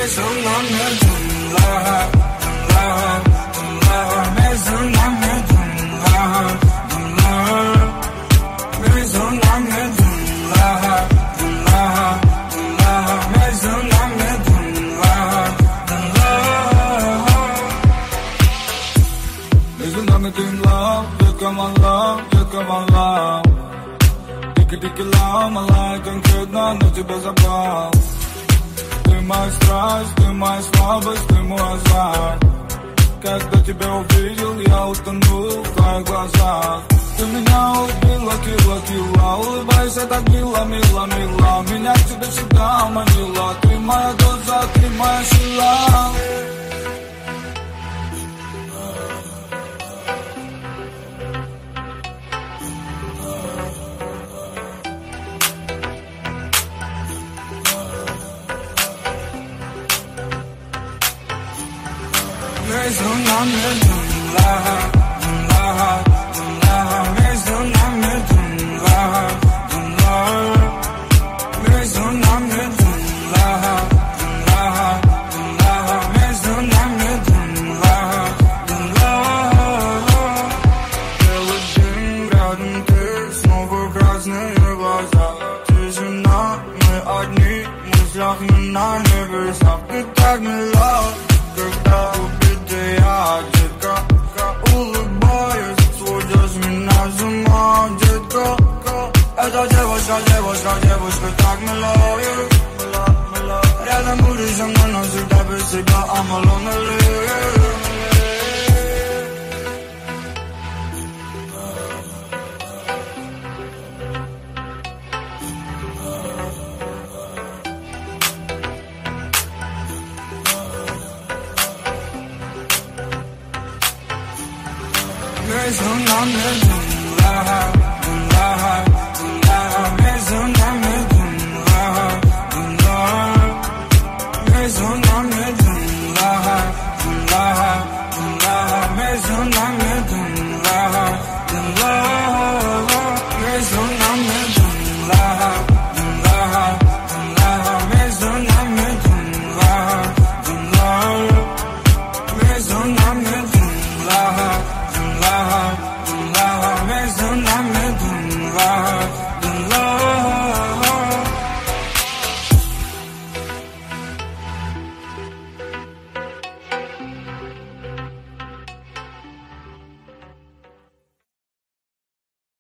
सुना मैं धुंधला धुंधला धुंधला मैं सुना मैं धुंधला धुंधला मैं सुना मैं धुंधला धुंधला धुंधला मैं सुना मैं धुंधला धुंधला मैं सुना मैं धुंधला you come on love Тики-тики ломала, конкретно на тебя запал. Ты моя страсть, ты моя слабость, ты мой азарт. Когда тебя увидел, я утонул в твоих глазах. Ты меня убила, кила, улыбайся так мило, мило, мило. Меня к тебе всегда манила. Ты моя доза, ты моя сила. मैं सुना मैं धुंधला धुंधला धुंधला मैं सुना मैं धुंधला धुंधला मैं सुना मैं धुंधला धुंधला धुंधला मैं सुना मैं धुंधला धुंधला Белый день рядом ты, снова красные глаза. Тишина, мы одни, в мыслях мы на небесах. Ты так мила, когда я, детка, улыбаюсь, сводишь меня с ума, детка. Эта девушка так милая. Рядом будешь со мной, но всегда без себя, I'm a lonely. मैं सुना मैं धुंधला धुंधला